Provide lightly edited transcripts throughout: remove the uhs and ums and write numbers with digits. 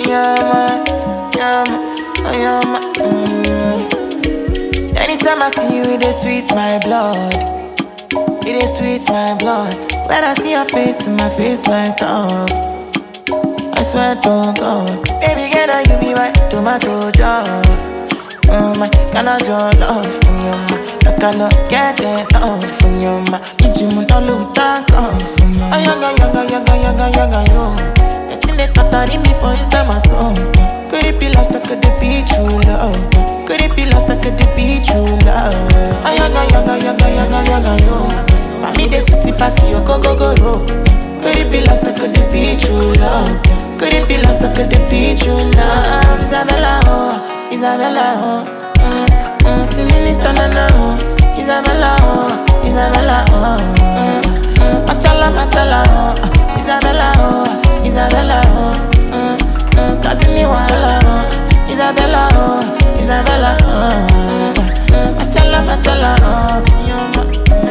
Anytime I see you, it is sweet my blood. It is sweet my blood. When I see your face, my face light up. I swear to God, baby girl, now you be my tomato jar. My cannot your love from your ma. I cannot get enough from your ma. Ijimu no look tank off from your ma. Young, yo. It's in the totally me for inside my soul. Could it be lost or could it be true love? Could it be lost or could it be true love? Young, yo. For me the sweetie pass you go. Could it be lost or could it be true love? Could it be lost or could it be true love? Isabella, oh, Isabella, oh. Tininitanana, oh. Isabella, oh, Isabella, oh. Machala, oh. Isabella, oh, Isabella, oh. Kazini wala, oh. Isabella, oh, Isabella, oh. Machala, oh.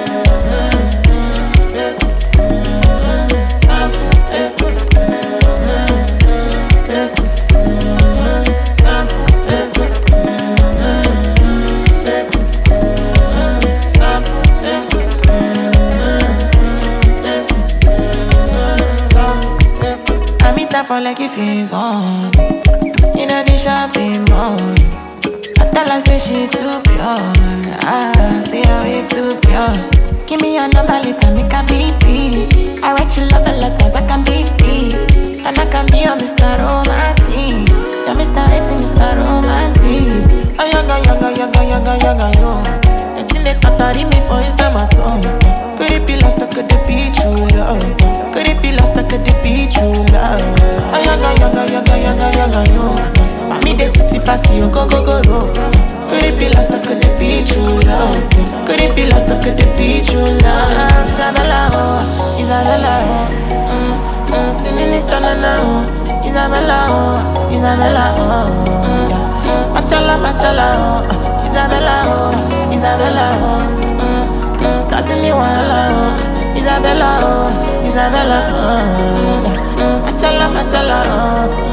For like if he's on in a the shopping mall. I tell her say she too pure. Say how it too pure. Give me your number later, make a beat. I write you love letters, I can beat. And I can be your Mr. Romantic. You're Mr. Rating, Mr. Romantic. Oh, younger, yo. It's in the totally me for inside my soul. Could it be lost or could it be true love? Could it be lost or could it be true love? Oh, younger, yo. For me the sweetie pass you go. Could it be lost or could it be true love? Could it be lost or could it be true love? Isabella, oh, Isabella, oh. Tininitanana, oh. Isabella, oh, Isabella, oh. Machala, oh. Isabella, oh, Isabella, oh. Kazini wala, oh. Isabella, oh, Isabella, oh. Machala, oh.